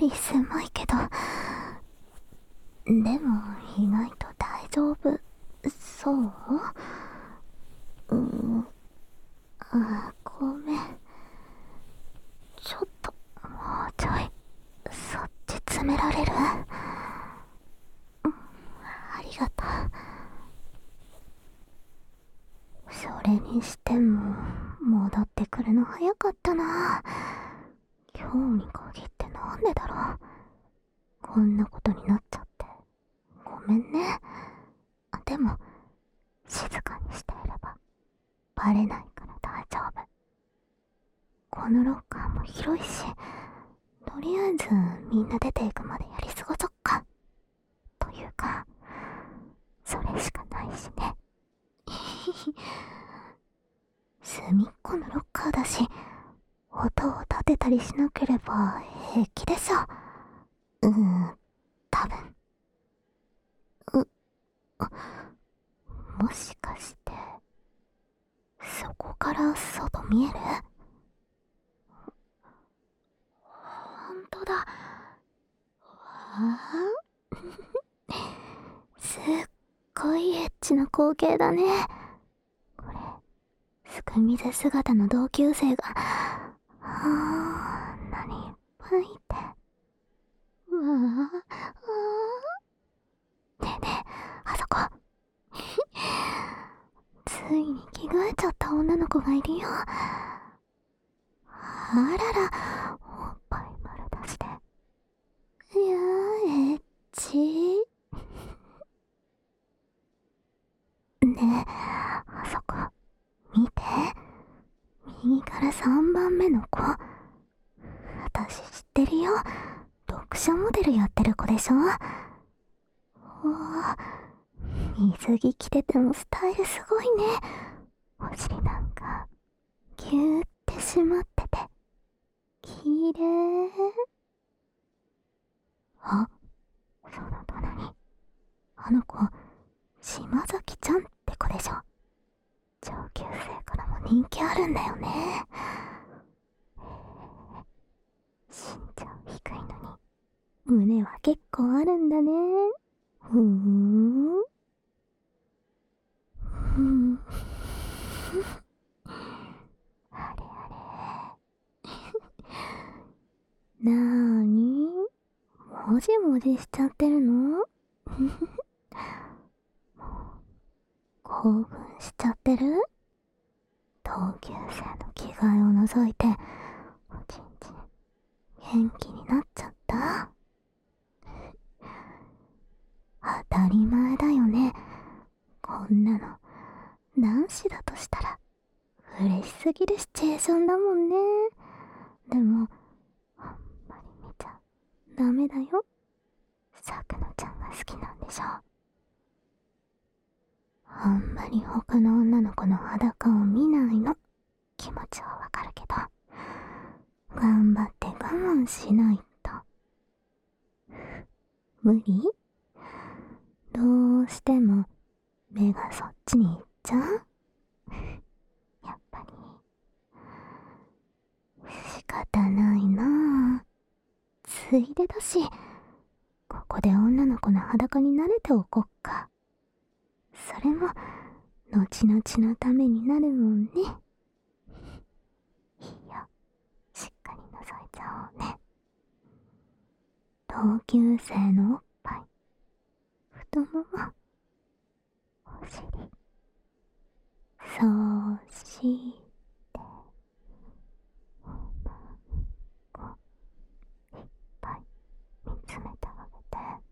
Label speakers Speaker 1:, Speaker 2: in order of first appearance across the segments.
Speaker 1: り狭いけど、でも意外と大丈夫そう？ごめん。ちょっともうちょいそっち詰められる？ありがとう。それにしても戻ってくるの早かったな。今日に限ってなんでだろう。こんなことになっちゃってごめんね。でも静かにしていればバレないから大丈夫。このロッカーも広いし、とりあえずみんな出ていくまでやり過ごそっか。というかそれしかないしね。隅っこのロッカーだし、音を立てたりしなければ平気でしょ。多分。もしかしてそこから外見える？ほんとだ。わあすっごいエッチな光景だね。これすくみず姿の同級生が何いっぱいいて、わあねえねえ、あそこついに着替えちゃった女の子がいるよ。あらら、おっぱい丸出しで。いやーエッチねえ、あそこ見て、右から3番目の子。私知ってるよ。読者モデルやってる子でしょ。おー、水着着ててもスタイルすごいね。お尻なんかギューって締まっててきれい。あ、その隣、あの子島崎ちゃんって子でしょ。上級生からも人気あるんだよね。身長低いのに胸は結構あるんだね。ふーん。あれあれ。なーに、もじもじしちゃってるの？興奮しちゃってる？同級生の着替えを除いておちんちん元気になっちゃった？当たり前だよね。こんなの男子だとしたら嬉しすぎるシチュエーションだもんね。でもあんまり見ちゃダメだよ。さくのちゃんが好きなんでしょ。あんまり他の女の子の裸を見ないの。気持ちはわかるけど、頑張って我慢しないと。無理？どうしても目がそっちに行っちゃう？やっぱり仕方ないなあ。ついでだし、ここで女の子の裸に慣れておこっか。それも後々のためになるもんね。いいよ、しっかり覗いちゃおうね。同級生のおっぱい、太もも、お尻、そうしておまんこいっぱい見つめてあげて。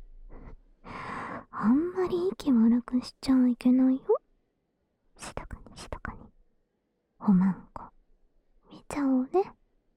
Speaker 1: あんまり息悪くしちゃいけないよ。静かに静かにおまんこ見ちゃおうね。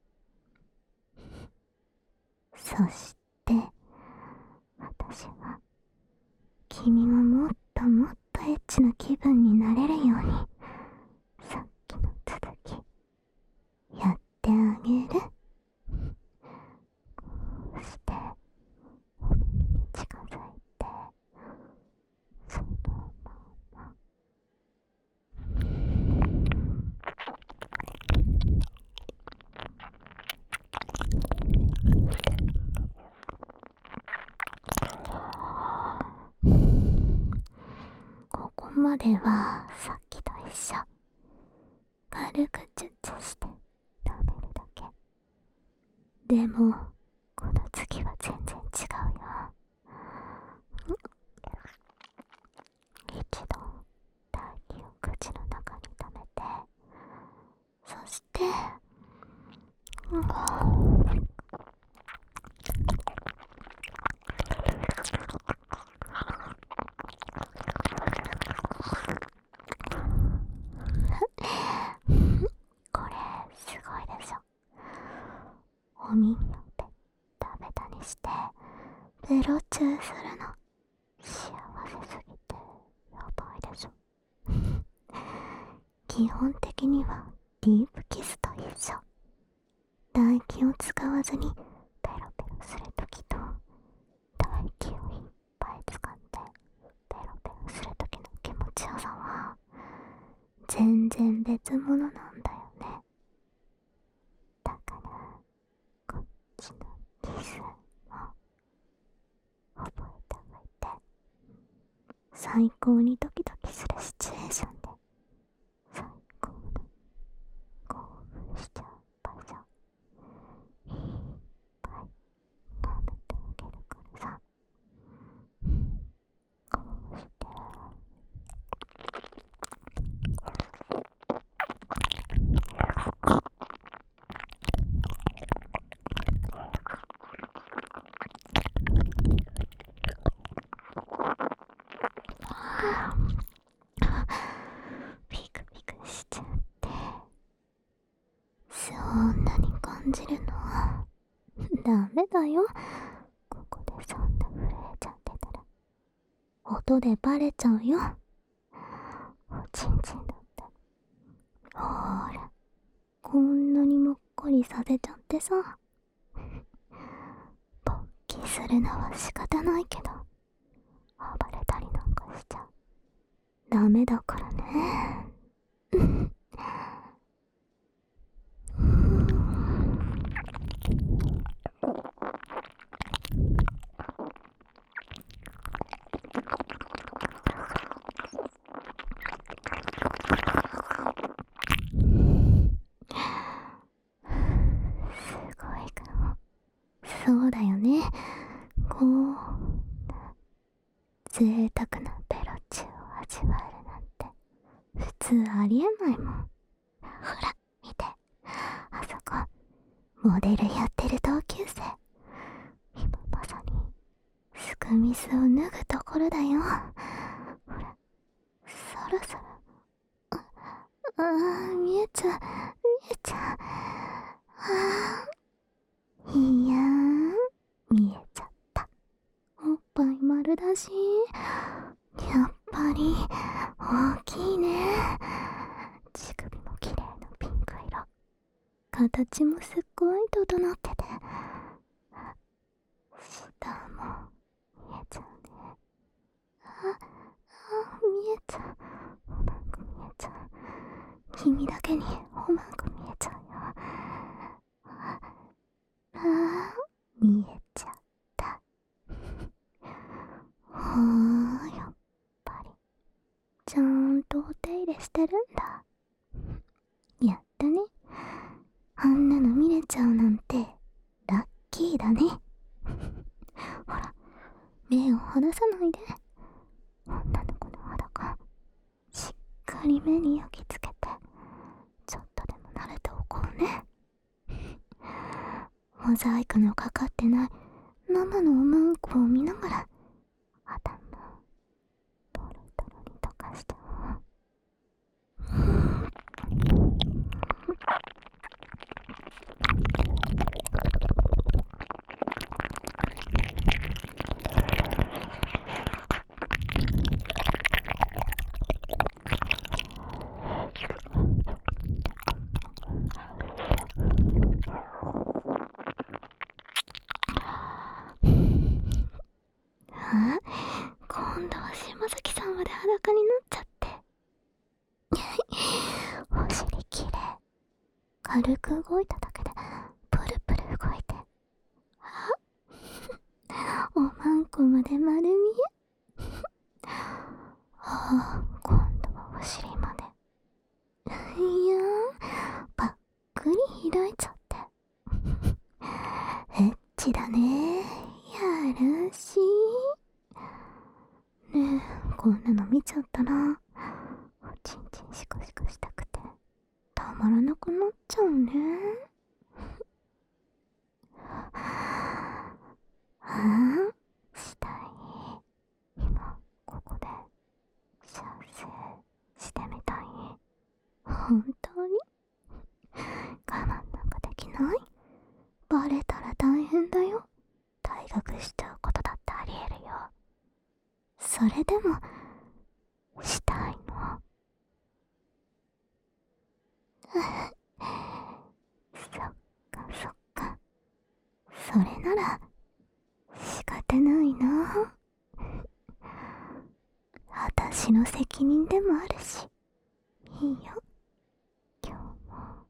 Speaker 1: そして私は君がもっともっとエッチな気分になれるようにさっきの続きやってあげる。こうしてお耳に近づいて、そのまままではさっきと一緒。軽くチュッチュして舐めるだけ。でもこの次は全然違うよ。一度唾液を口の中に溜めて、そしてこれすごいでしょ。お耳をペッタベタにしてベロチューするの。幸せすぎてやばいでしょ。基本的にはディープキスと一緒。唾液を使わずにペロペロするときと、唾液をいっぱい使ってペロペロするときの気持ちよさは全然別物なんだよね。だからこっちのキスも覚えておいて。最高にドキドキするシチュエーションで最高の興奮しちゃう場所いっぱい舐めてあげるからさ。こうしてピクピクしちゃって、そんなに感じるのダメだよ。ここでそんな震えちゃってたら音でバレちゃうよ。おちんちんだって。ほーら、こんなにもっこりさせちゃってさ。勃起するのは仕方ないけど、暴れたりなんかしちゃダメだからね。すごいかも。そうだよね。こう贅沢なベロチューを味わえるなんて普通ありえないもん。ほら見て、あそこモデルやってる同級生、今まさにスクミスを脱ぐところだよ。ほら、そろそろ見えちゃういやー、見えちゃった。おっぱい丸だし、やっぱり大きいね。乳首も綺麗なピンク色、形もすっごい整ってて、下も見えちゃうね。見えちゃう。おまんこ見えちゃう。君だけにおまんこ見えちゃうよ。見えちゃった。やっぱりちゃんとお手入れしてるんだ。やったね。あんなの見れちゃうなんてラッキーだね。ほら、目を離さないで。女の子の裸しっかり目に焼き付けて、ちょっとでも慣れておこうね。モザイクのかかってない生のおまんこを見ながら頭トロトロに溶かして今度は島崎さんまで裸になっちゃって。お尻きれい。軽く動いただけでプルプル動いて、おまんこまで丸見え。ここんなの見ちゃったらおちんちんシコシコしたくてたまらなくなっちゃうね。したい。今ここで射精してみたい。本当に我慢なんかできない？バレたら大変だよ。退学しちゃうことだってありえるよ。それでもしたいの。そっかそっか。それなら仕方ないな。私の責任でもあるし、いいよ。今日も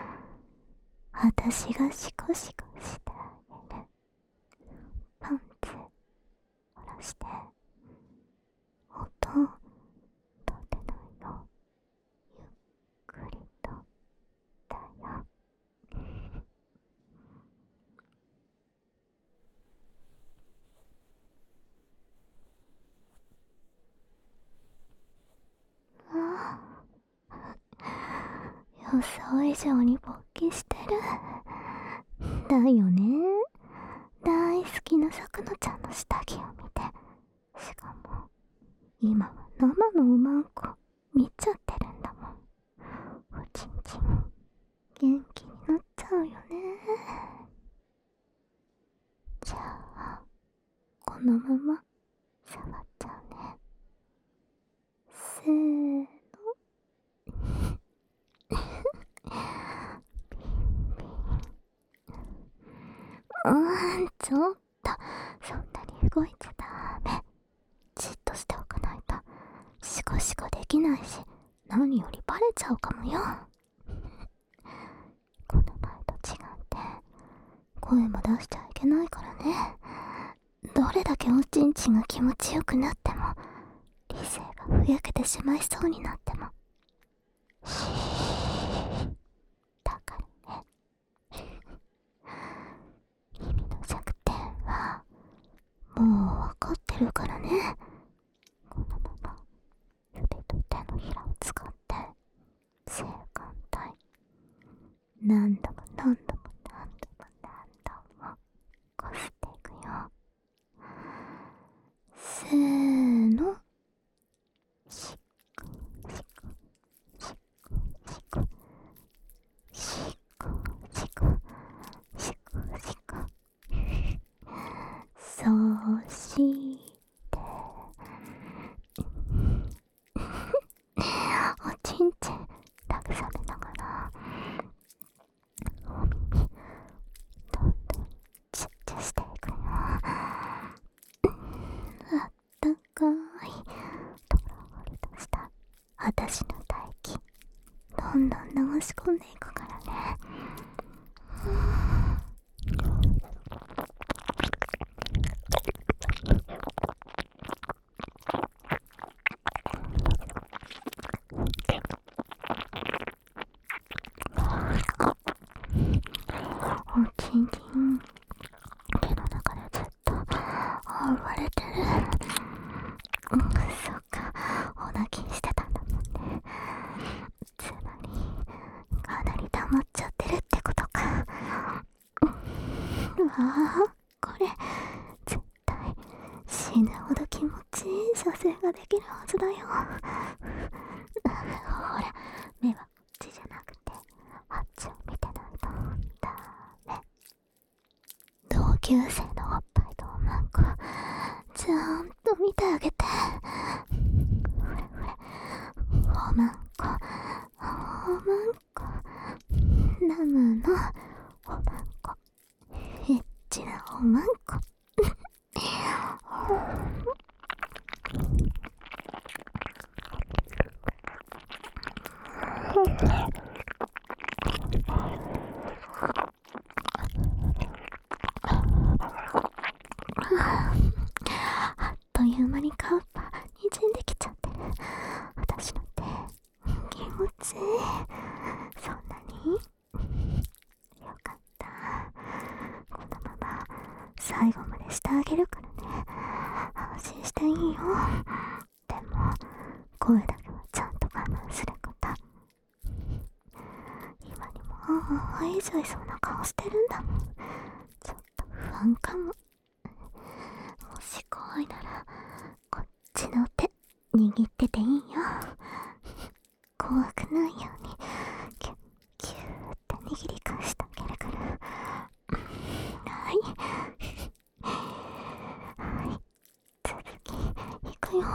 Speaker 1: 私がシコシコしてあげる。パンツ下ろして音立てないよ。ゆっくりとだよ。予想以上に勃起してる。だよね。大好きなさくのちゃんの下着を見て、しかも今は生のおまんこ見ちゃってるんだもん。おちんちん元気になっちゃうよね。じゃあこのまま触っちゃうね。せーの。ちょっとそんなに動いちゃダメ。じっとしておかないとシコシコできないし、何よりバレちゃうかもよ。この前と違って声も出しちゃいけないからね。どれだけおちんちんが気持ちよくなっても、理性がふやけてしまいそうになっても、シーだからね。君の弱点はもうわかってるからね。このまま指と手のひらを使って性感帯何度も何度も何度も何度もこすっていくよ。せーの。シコシコシコシコシコシコシコ。そしておちんちん慰めながらお耳どんどんチュッチュしていくよ。あったかいとろりとした私の唾液どんどん流し込んでいくからね。おちんちん毛の中でずっと覆われてる。そっか、お泣きしてたんだもんね。つまりかなり溜まっちゃってるってことか。うわあ、これ絶対死ぬほど気持ちいい射精ができるはずだよ。ほら、目はこっちじゃなくてあっちを見てないとダメ。同級生のおっぱいとおまんこちゃんと見てあげて。ほれほれ、おまんこおまんこ、生のおまんこ、エッチなおまんこ。あっという間にカッパにじんできちゃってる。私の手気持ちいい。そんなによかった。このまま最後までしてあげるからね。安心していいよ。でも声だけはちゃんと我慢すること。今にも吐いちゃいそうな顔してるんだもん。ちょっと不安かも。もし怖いならこっちの手握ってていいよ。怖くないようにキュッキューって握り返してあげるから。はいはい、続きいくよ。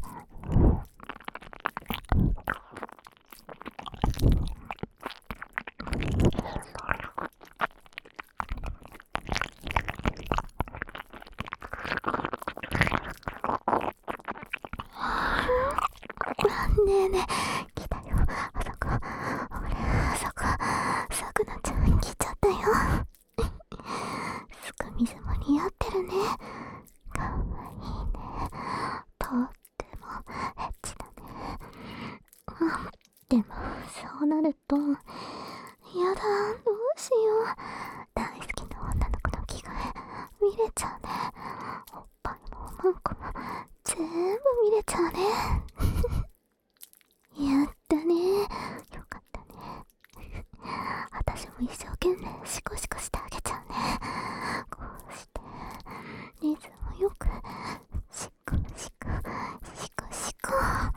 Speaker 1: ねえねえ、来たよ。あそこ、俺、あそこ、さくなちゃん来ちゃったよ。すく水も似合ってるね。かわいいね。とってもエッチだね。でも、そうなると、やだ、どうしよう。大好きな女の子の着替え、見れちゃうね。おっぱいもおまんこも、全部見れちゃうね。やったね。よかったね。私も一生懸命シコシコしてあげちゃうね。こうしてリズムよくシコシコシコシコ。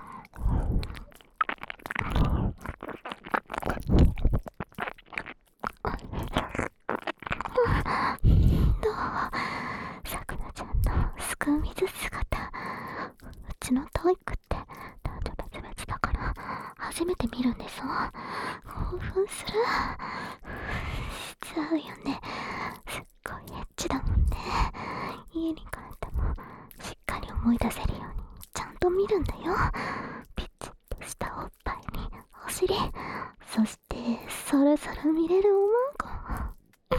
Speaker 1: どう？さくらちゃんのすくう水姿、うちのトイックって男女別々だから初めて見るんですわ。興奮する。しちゃうよね。すっごいエッチだもんね。家に帰ってもしっかり思い出せるようにちゃんと見るんだよ。ピチッとしたおっぱいにお尻、そしてそろそろ見れるおまんこ。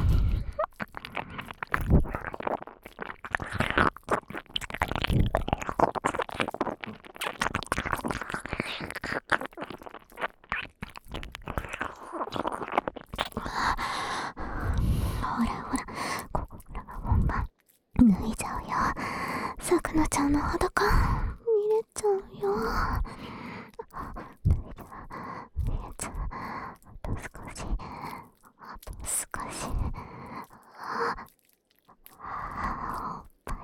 Speaker 1: ほらほら、ここからが本番。脱いじゃうよ。さくなちゃんの裸見れちゃうよ。脱いだ、見れちゃう。あと少し、あと少し。おっぱい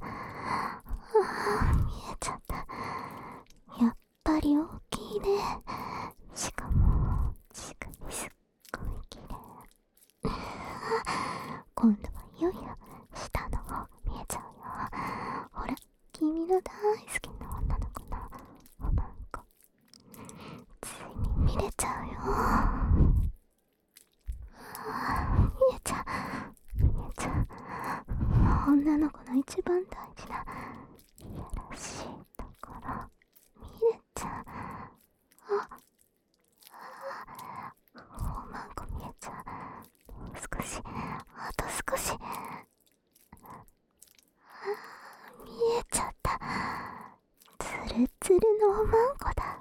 Speaker 1: が見えちゃった。やっぱり大きいね。しかも乳首すっごい綺麗。今度はいよいよ下の方見えちゃうよ。ほら、君の大好きな女の子のおまんこ、ついに見れちゃうよ。見えちゃう、見えちゃう。女の子の一番大事ないやらしいところ見れちゃう。おまんこ見えちゃう。もう少し、あと少し。見えちゃった。つるつるのおまんこだ。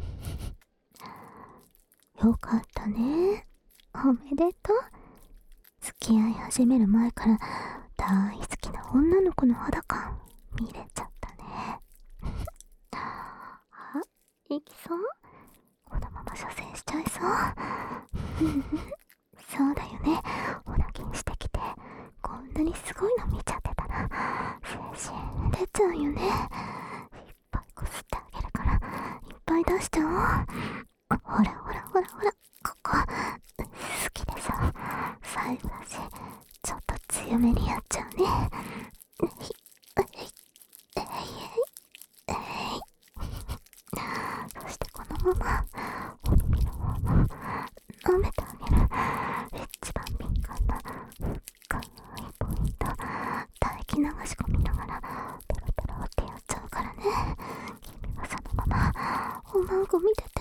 Speaker 1: よかったね。おめでとう。付き合い始める前から大好きな女の子の裸見れちゃったね。あ、いきそう？このまま射精しちゃいそう。そうだよね。オナキンしてきてこんなにすごいの見ちゃってたら精神出ちゃうよね。いっぱいこすってあげるからいっぱい出しちゃおう。ほらほらほらほら、ここ好きでしょ。最後だしちょっと強めにやっちゃうね。そしてこのままお耳の方も舐めてあげる。一番敏感な深いポイント、唾液流し込みながらペロペロってやっちゃうからね。君はそのままおまんこ見てて。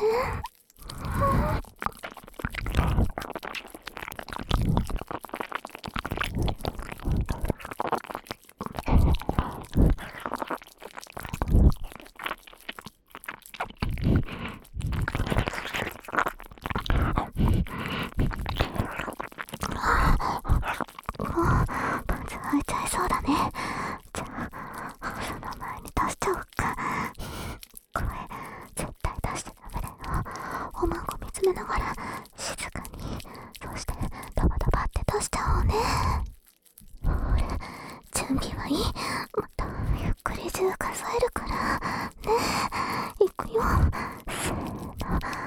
Speaker 1: パンツ履いちゃいそうだね。じゃあその前に出しちゃおっか。声えるからね。いくよ。せーの。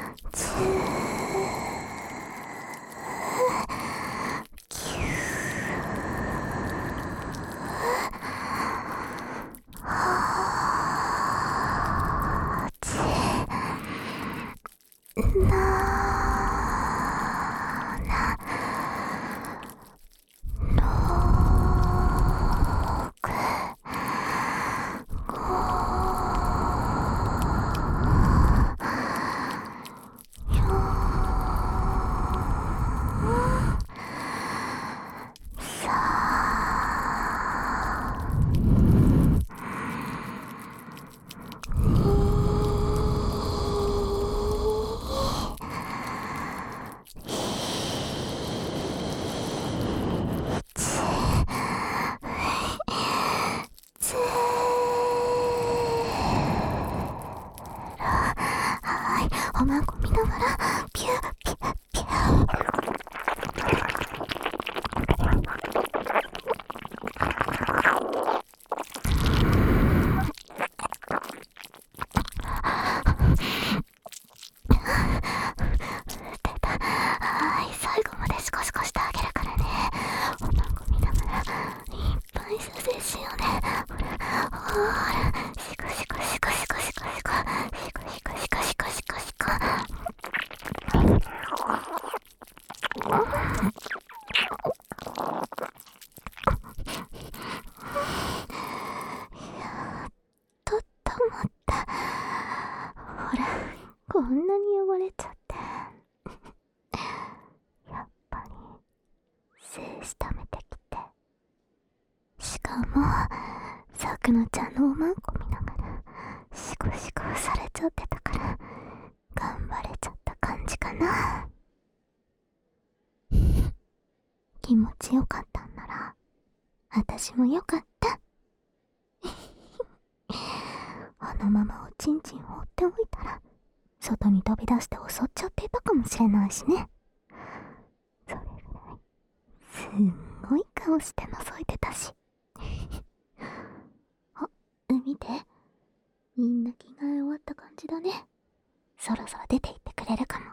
Speaker 1: おまんこ見ながらピューピューピュー。最後までシコシコしてあげるからね。おまんこ見ながらいっぱい射精しようね。ほらシコシコシコシコシコシコシコシコシコシコシコシコシコ。とったまった。ほらこんなに汚れちゃって。やっぱり精子溜めてきて、しかもさくのちゃんのおまんこ見ながらシコシコされちゃってたから頑張れちゃった感じかな。気持ちよかったんなら私もよかった。あのままおちんちん放っておいたら外に飛び出して襲っちゃっていたかもしれないしね。それぐらいすんごい顔して覗いてたし。あ、見て、みんな着替え終わった感じだね。そろそろ出て行ってくれるかも。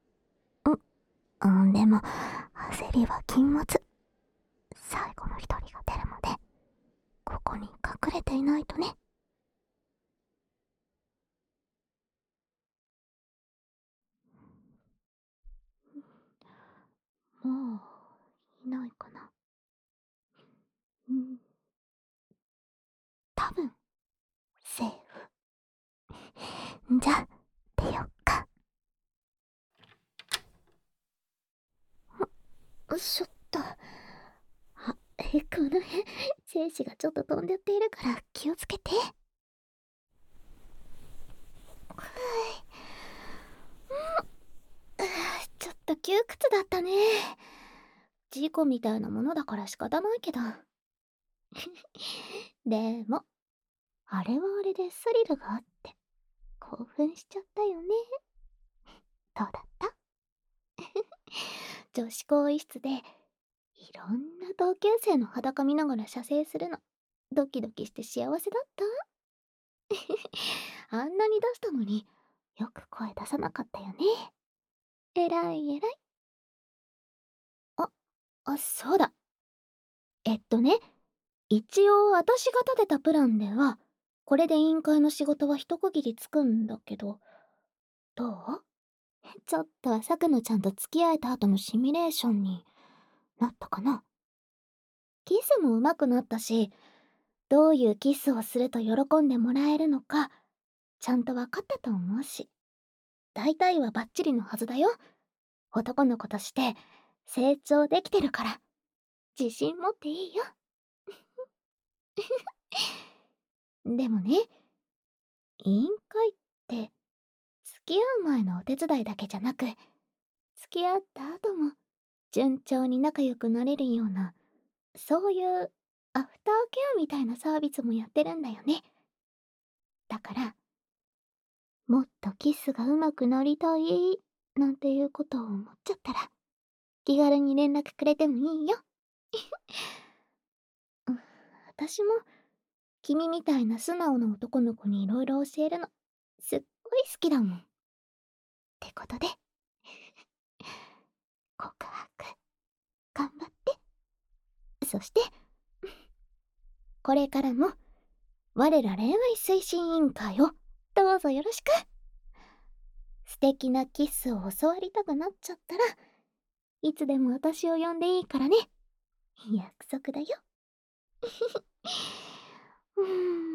Speaker 1: でも焦りは禁物。最後の一人が出るまでここに隠れていないとね。もういないかな。多分セーフ。じゃあ出よっか。ちょっと、この辺精子がちょっと飛んでっているから気をつけて。ちょっと窮屈だったね。事故みたいなものだから仕方ないけど。でもあれはあれでスリルがあって興奮しちゃったよね。どうだった？女子更衣室でいろんな同級生の裸見ながら射精するのドキドキして幸せだった？あんなに出したのによく声出さなかったよね。えらいえらい。そうだ。ね、一応私が立てたプランではこれで委員会の仕事は一区切りつくんだけど、どう？ちょっと朝くのちゃんと付き合えた後のシミュレーションになったかな？キスも上手くなったし、どういうキスをすると喜んでもらえるのかちゃんと分かったと思うし、大体はバッチリのはずだよ。男の子として成長できてるから自信持っていいよ。でもね、委員会って付き合う前のお手伝いだけじゃなく、付き合った後も順調に仲良くなれるような、そういうアフターケアみたいなサービスもやってるんだよね。だからもっとキスが上手くなりたいなんていうことを思っちゃったら気軽に連絡くれてもいいよ。私も君みたいな素直な男の子にいろいろ教えるの、すっごい好きだもん。ってことで、告白、頑張って。そして、これからも、我ら恋愛推進委員会を、どうぞよろしく。素敵なキスを教わりたくなっちゃったら、いつでも私を呼んでいいからね。約束だよ。うーん。